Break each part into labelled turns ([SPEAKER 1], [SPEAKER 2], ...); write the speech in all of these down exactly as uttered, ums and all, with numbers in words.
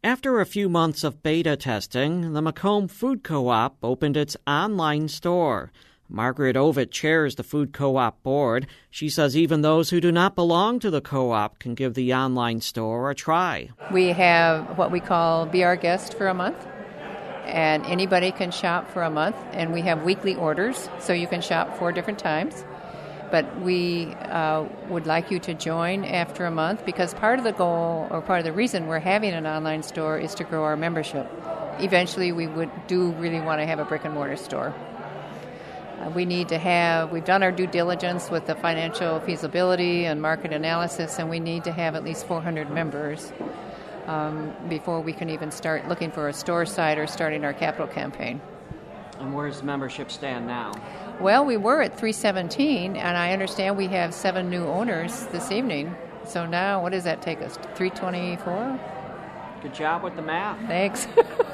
[SPEAKER 1] After a few months of beta testing, the Macomb Food Co-op opened its online store. Margaret Ovitt chairs the Food Co-op board. She says even those who do not belong to the co-op can give the online store a try.
[SPEAKER 2] We have what we call Be Our Guest for a month, and anybody can shop for a month, and we have weekly orders, so you can shop four different times. But we uh, would like you to join after a month because part of the goal or part of the reason we're having an online store is to grow our membership. Eventually, we would do really want to have a brick and mortar store. Uh, we need to have, we've done our due diligence with the financial feasibility and market analysis, and we need to have at least four hundred members um, before we can even start looking for a store site or starting our capital campaign.
[SPEAKER 1] And where does the membership stand now?
[SPEAKER 2] Well, we were at three seventeen, and I understand we have seven new owners this evening. So now, what does that take us? three twenty-four?
[SPEAKER 1] Good job with the math.
[SPEAKER 2] Thanks.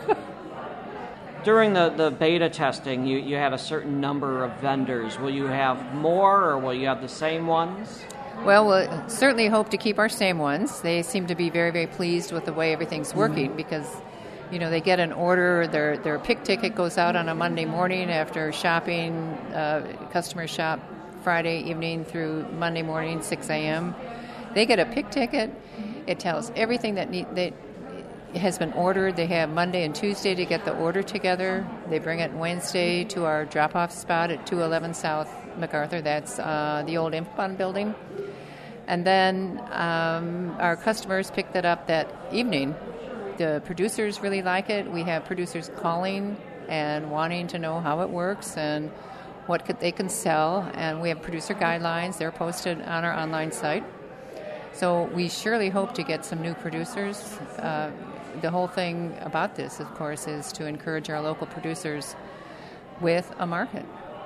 [SPEAKER 1] During the, the beta testing, you, you had a certain number of vendors. Will you have more, or will you have the same ones?
[SPEAKER 2] Well, we'll certainly hope to keep our same ones. They seem to be very, very pleased with the way everything's working mm-hmm. because you know, they get an order, their their pick ticket goes out on a Monday morning after shopping. Uh, customers shop Friday evening through Monday morning, six a.m. They get a pick ticket. It tells everything that, need, that has been ordered. They have Monday and Tuesday to get the order together. They bring it Wednesday to our drop-off spot at two eleven South MacArthur. That's uh, the old Impon building. And then um, our customers pick that up that evening. The producers really like it. We have producers calling and wanting to know how it works and what could, they can sell. And we have producer guidelines. They're posted on our online site. So we surely hope to get some new producers. Uh, the whole thing about this, of course, is to encourage our local producers with a market.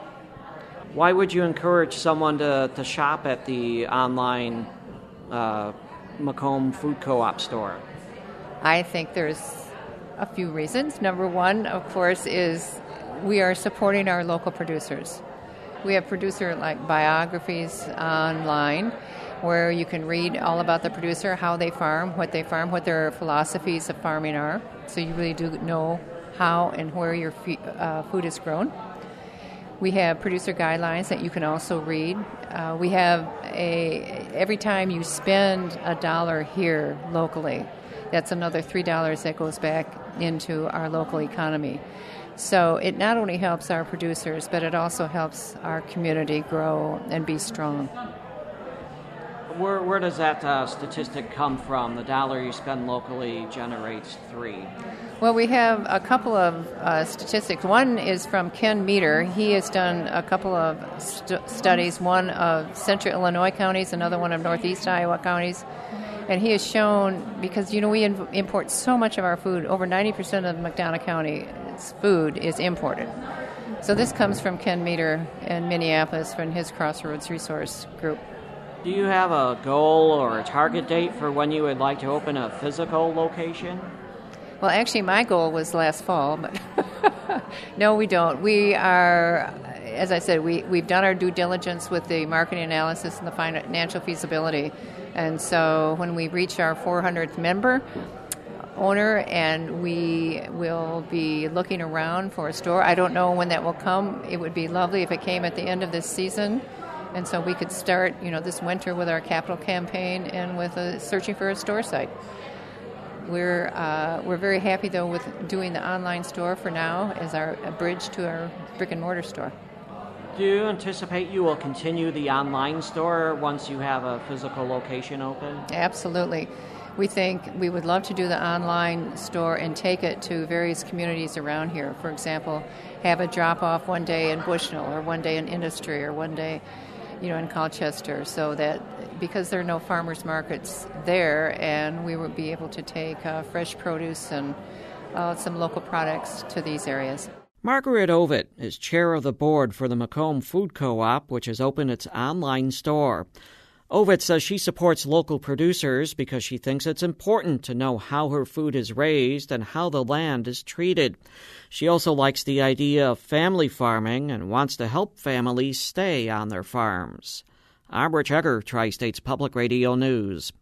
[SPEAKER 1] Why would you encourage someone to, to shop at the online uh, Macomb Food Co-op store?
[SPEAKER 2] I think there's a few reasons. Number one, of course, is we are supporting our local producers. We have producer like biographies online where you can read all about the producer, how they farm, what they farm, what their philosophies of farming are. So you really do know how and where your uh, food is grown. We have producer guidelines that you can also read. Uh, we have a, every time you spend a dollar here locally, that's another three dollars that goes back into our local economy. So it not only helps our producers, but it also helps our community grow and be strong.
[SPEAKER 1] Where, where does that uh, statistic come from? The dollar you spend locally generates three.
[SPEAKER 2] Well, we have a couple of uh, statistics. One is from Ken Meter. He has done a couple of st- studies, one of central Illinois counties, another one of northeast Iowa counties. And he has shown, because, you know, we in- import so much of our food, over ninety percent of McDonough County's food is imported. So this comes from Ken Meter in Minneapolis from his Crossroads Resource Group.
[SPEAKER 1] Do you have a goal or a target date for when you would like to open a physical location?
[SPEAKER 2] Well, actually, my goal was last fall, but no, we don't. We are, as I said, we, we've done our due diligence with the marketing analysis and the financial feasibility. And so when we reach our four hundredth member owner, and we will be looking around for a store. I don't know when that will come. It would be lovely if it came at the end of this season. And so we could start, you know, this winter with our capital campaign and with a, searching for a store site. We're uh, we're very happy, though, with doing the online store for now as our a bridge to our brick-and-mortar store.
[SPEAKER 1] Do you anticipate you will continue the online store once you have a physical location open?
[SPEAKER 2] Absolutely. We think we would love to do the online store and take it to various communities around here. For example, have a drop-off one day in Bushnell or one day in Industry or one day, you know, in Colchester, so that because there are no farmers markets there, and we would be able to take uh, fresh produce and uh, some local products to these areas.
[SPEAKER 1] Margaret Ovitt is chair of the board for the Macomb Food Co-op, which has opened its online store. Ovitt says she supports local producers because she thinks it's important to know how her food is raised and how the land is treated. She also likes the idea of family farming and wants to help families stay on their farms. I'm Rich Egger, Tri-States Public Radio News.